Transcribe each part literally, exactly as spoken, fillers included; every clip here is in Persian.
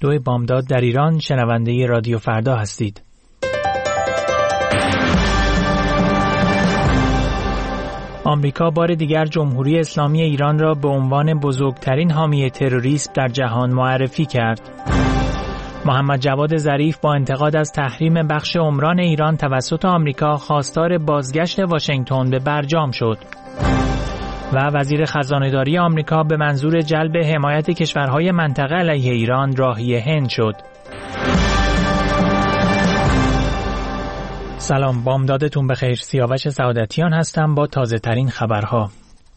دو بامداد در ایران، شنونده رادیو فردا هستید. آمریکا بار دیگر جمهوری اسلامی ایران را به عنوان بزرگترین حامی تروریسم در جهان معرفی کرد. محمد جواد ظریف با انتقاد از تحریم بخش عمران ایران توسط آمریکا خواستار بازگشت واشنگتن به برجام شد. و وزیر خزانه‌داری آمریکا به منظور جلب حمایت کشورهای منطقه علیه ایران راهی هند شد. سلام، بامدادتون بخیر. سیاوش سعادتیان هستم با تازه ترین خبرها.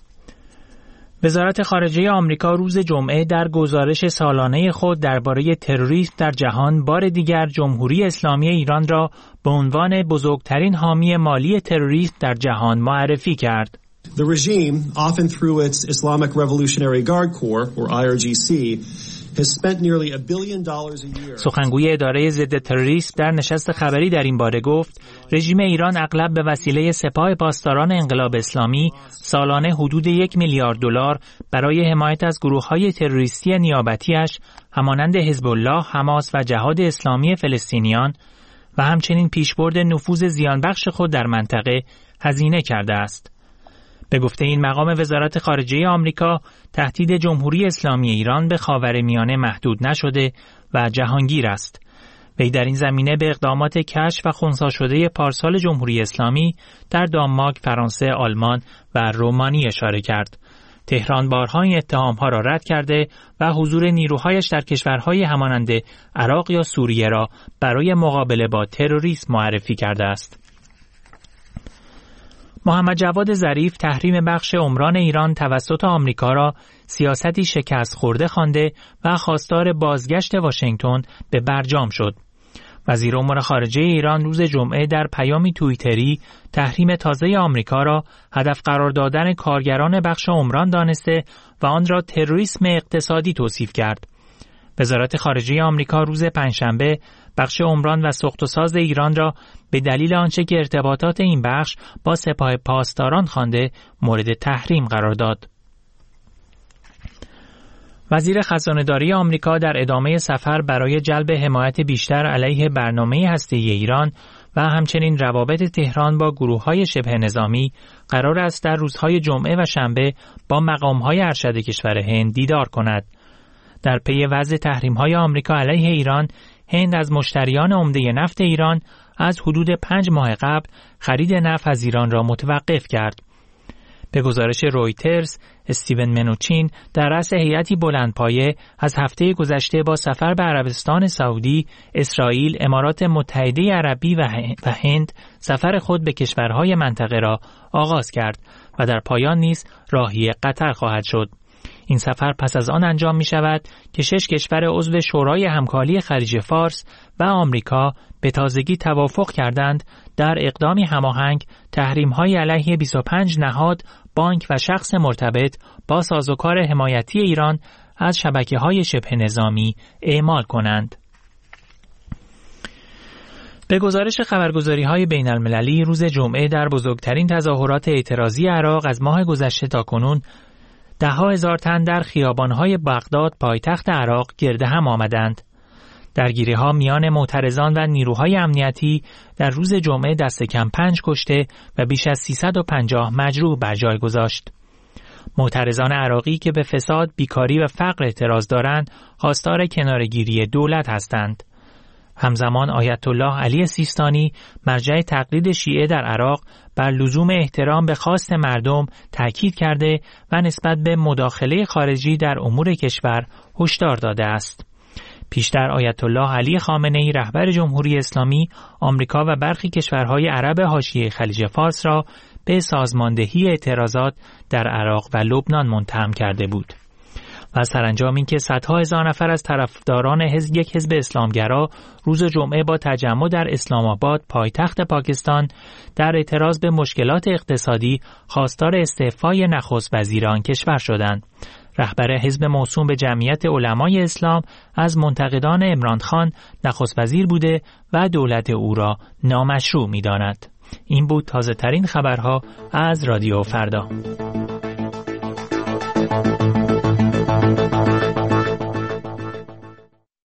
وزارت خارجه آمریکا روز جمعه در گزارش سالانه خود درباره تروریسم در جهان بار دیگر جمهوری اسلامی ایران را به عنوان بزرگترین حامی مالی تروریسم در جهان معرفی کرد. The regime, often through its Islamic Revolutionary Guard Corps, or I R G C, has spent nearly a billion dollars a year. سخنگوی اداره ضد تروریسم در نشست خبری در این باره گفت رژیم ایران اغلب به وسیله سپاه پاسداران انقلاب اسلامی سالانه حدود یک میلیارد دلار برای حمایت از گروه‌های تروریستی نیابتی‌اش همانند حزب الله، حماس و جهاد اسلامی فلسطینیان و همچنین پیشبرد نفوذ زیانبخش خود در منطقه هزینه کرده است. به گفته این مقام وزارت خارجه آمریکا، تهدید جمهوری اسلامی ایران به خاورمیانه محدود نشده و جهانگیر است. وی در این زمینه به اقدامات کشف و خنثی شده پارسال جمهوری اسلامی در دانمارک، فرانسه، آلمان و رومانی اشاره کرد. تهران بارها این اتهامها را رد کرده و حضور نیروهایش در کشورهای همانند عراق یا سوریه را برای مقابله با تروریسم معرفی کرده است. محمد جواد ظریف تحریم بخش عمران ایران توسط آمریکا را سیاستی شکست خورده خوانده و خواستار بازگشت واشنگتن به برجام شد. وزیر امور خارجه ایران روز جمعه در پیامی توییتری تحریم تازه آمریکا را هدف قرار دادن کارگران بخش عمران دانسته و آن را تروریسم اقتصادی توصیف کرد. وزارت خارجه آمریکا روز پنجشنبه بخش عمران و ساخت و ساز ایران را به دلیل آنچه که ارتباطات این بخش با سپاه پاسداران خوانده مورد تحریم قرار داد. وزیر خزانه‌داری آمریکا در ادامه سفر برای جلب حمایت بیشتر علیه برنامه هسته‌ای ایران و همچنین روابط تهران با گروه‌های شبه نظامی قرار است در روزهای جمعه و شنبه با مقام‌های ارشد کشور هند دیدار کند. در پی وضع تحریم‌های آمریکا علیه ایران، هند از مشتریان عمده نفت ایران از حدود پنج ماه قبل خرید نفت از ایران را متوقف کرد. به گزارش رویترز، استیون منوچین در رأس هیئتی بلندپایه از هفته گذشته با سفر به عربستان سعودی، اسرائیل، امارات متحده عربی و هند سفر خود به کشورهای منطقه را آغاز کرد و در پایان نیز راهی قطر خواهد شد. این سفر پس از آن انجام می شود که شش کشور عضو شورای همکاری خلیج فارس و آمریکا به تازگی توافق کردند در اقدامی هماهنگ تحریم‌های علیه بیست و پنج نهاد، بانک و شخص مرتبط با سازوکار حمایتی ایران از شبکه‌های شبه نظامی اعمال کنند. به گزارش خبرگزاری‌های بین‌المللی روز جمعه در بزرگترین تظاهرات اعتراضی عراق از ماه گذشته تاکنون ده ها هزار تن در خیابان‌های بغداد پایتخت عراق گرد هم آمدند. درگیری‌ها میان معترضان و نیروهای امنیتی در روز جمعه دست کم پنج کشته و بیش از سیصد و پنجاه مجروح بر جای گذاشت. معترضان عراقی که به فساد، بیکاری و فقر اعتراض دارند، خواستار کناره‌گیری دولت هستند. همزمان آیت الله علی سیستانی، مرجع تقلید شیعه در عراق، بر لزوم احترام به خواست مردم تاکید کرده و نسبت به مداخله خارجی در امور کشور هشدار داده است. پیشتر آیت الله علی خامنه‌ای رهبر جمهوری اسلامی، آمریکا و برخی کشورهای عرب حاشیه خلیج فارس را به سازماندهی اعتراضات در عراق و لبنان متهم کرده بود. و سرانجام این که صدها هزار نفر از طرفداران حزب یک حزب اسلامگرا روز جمعه با تجمع در اسلام آباد پایتخت پاکستان در اعتراض به مشکلات اقتصادی خواستار استعفای نخست وزیر آن کشور شدند. رهبر حزب موسوم به جمعیت علمای اسلام از منتقدان عمران خان نخست وزیر بوده و دولت او را نامشروع می‌داند. این بود تازه ترین خبرها از رادیو فردا.